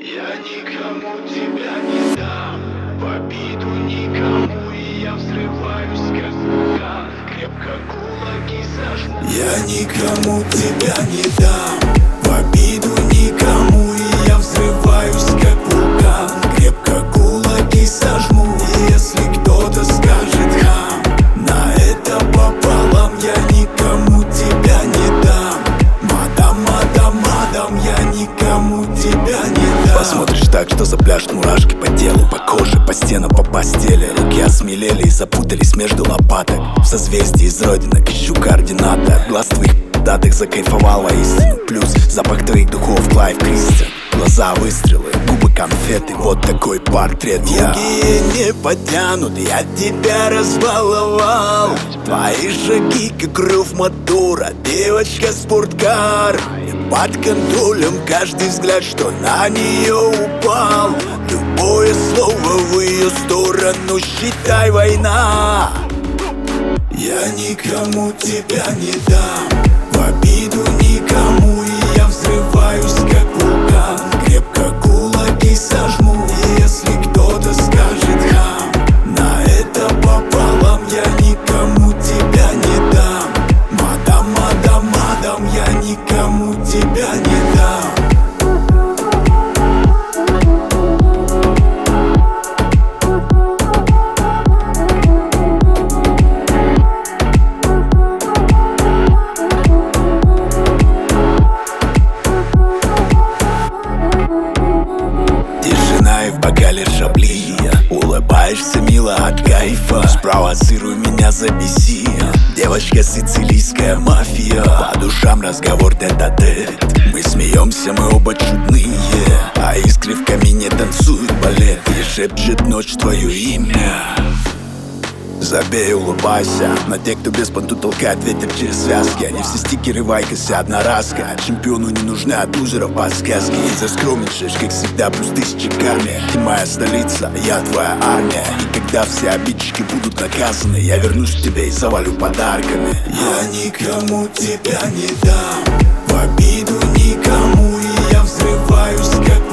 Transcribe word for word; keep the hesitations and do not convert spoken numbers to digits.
Я никому тебя не дам, в обиду никому, и я взрываюсь как вулкан, крепко кулаки сожму. Я никому тебя не дам, в обиду никому, и я взрываюсь как вулкан, крепко кулаки сожму. И если кто-то скажет хам, на это пополам, я никому тебя не дам. Мадам, мадам, мадам, я никому тебя не дам. Посмотришь так, что запляшут мурашки по телу, по коже, по стенам, по постели. Руки осмелели и запутались между лопаток. В созвездии из родинок ищу координаты. От глаз твоих датых закайфовал воистину. Плюс запах твоих духов Клайв Кристиан. Глаза выстрелы, губы конфеты, вот такой портрет. Я Другие не потянут, я тебя разбаловал. Твои шаги, как рев мотора, девочка спорткар. И под контролем каждый взгляд, что на нее упал. Любое слово в ее сторону, считай, война. Я никому тебя не дам, в обиду никому, и я взрываюсь как вулкан, крепко кулаки сожму. И если кто-то скажет хам, на это пополам, я никому тебя не дам. Мадам, мадам, мадам, я никому тебя не дам. и в бокале шабли. Улыбаешься мило от кайфа, спровоцируй меня, забеси. Девочка сицилийская мафия, по душам разговор тет-а-тет. Мы смеемся, мы оба чудные, а искры в камине танцуют балет. И шепчет ночь твое имя. Забей, улыбайся на тех, кто без понту толкает ветер через связки. Они все стикеры, вайкосы, одноразка. Чемпиону не нужны от лузеров подсказки. И заскромничаешь, как всегда, плюс тысячи к армии. Ты моя столица, я твоя армия. И когда все обидчики будут наказаны, я вернусь к тебе и завалю подарками. Я никому тебя не дам, в обиду никому, и я взрываюсь как